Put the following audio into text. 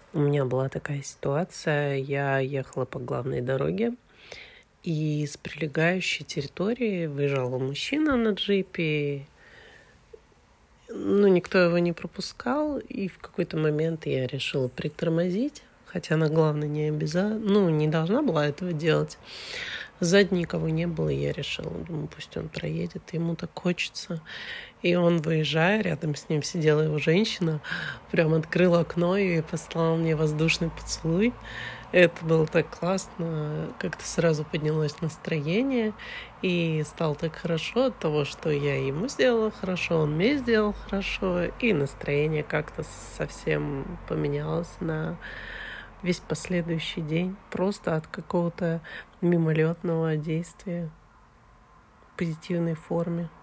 У меня была такая ситуация. Я ехала по главной дороге, и с прилегающей территории выезжал мужчина на джипе. Никто его не пропускал, и в какой-то момент я решила притормозить, хотя на главной не должна была этого делать. Сзади никого не было, и я решила, думаю, пусть он проедет, ему так хочется. И он, выезжая, рядом с ним сидела его женщина, прям открыла окно и послала мне воздушный поцелуй. Это было так классно, как-то сразу поднялось настроение, и стало так хорошо от того, что я ему сделала хорошо, он мне сделал хорошо, и настроение как-то совсем поменялось на весь последующий день, просто от какого-то мимолетного действия в позитивной форме.